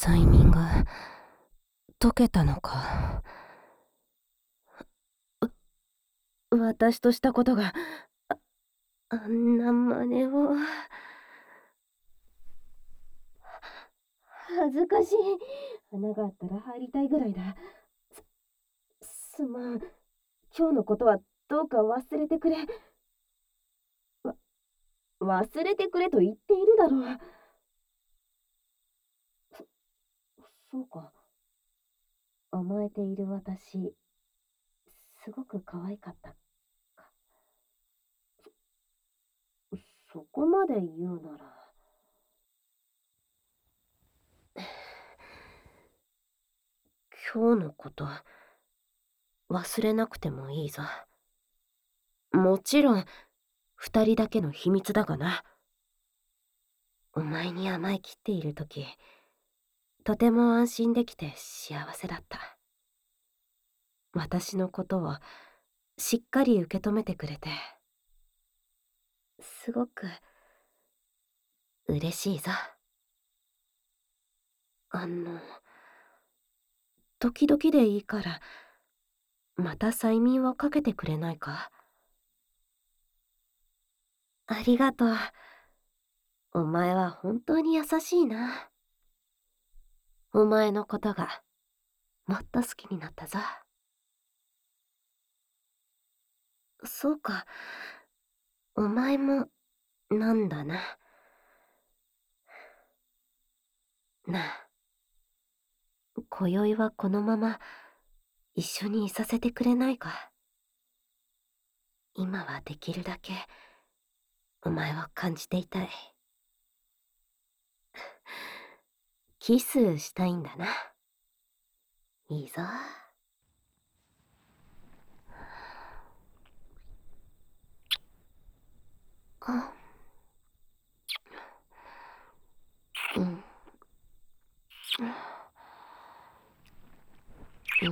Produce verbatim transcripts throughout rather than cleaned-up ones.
催眠が解けたのか。私としたことが あ, あんな真似を。恥ずかしい。穴があったら入りたいぐらいだ。す、すまん。今日のことはどうか忘れてくれ。わ、忘れてくれと言っているだろう。そ、そうか。甘えている私、すごく可愛かったか。そ、そこまで言うなら。今日のこと忘れなくてもいいぞ。もちろん二人だけの秘密だがな。お前に甘えきっているとき、とても安心できて幸せだった。私のことをしっかり受け止めてくれて、すごく嬉しいぞ。あの、時々でいいからまた催眠をかけてくれないか。ありがとう。お前は本当に優しいな。お前のことがもっと好きになったぞ。そうか、お前もなんだな。なあ、今宵はこのまま一緒にいさせてくれないか。今はできるだけお前を感じていたい。キスしたいんだな。いいぞ。あ、うん、うん、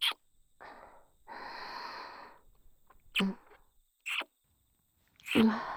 うん、うん。